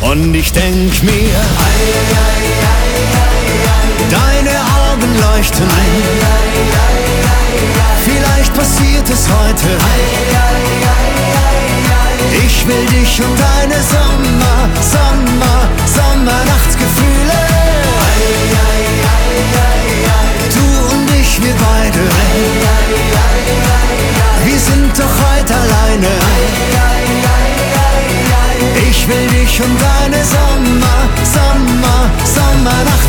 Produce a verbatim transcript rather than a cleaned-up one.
Und ich denk mir, deine Augen leuchten, vielleicht passiert es heute. Ich will dich und deine Sommer, Sommer, Sommernachtsgefühle. Du und ich, wir beide, wir sind doch heute alleine. Ich will dich und deine Sommer, Sommer, Sommernachtsgefühle.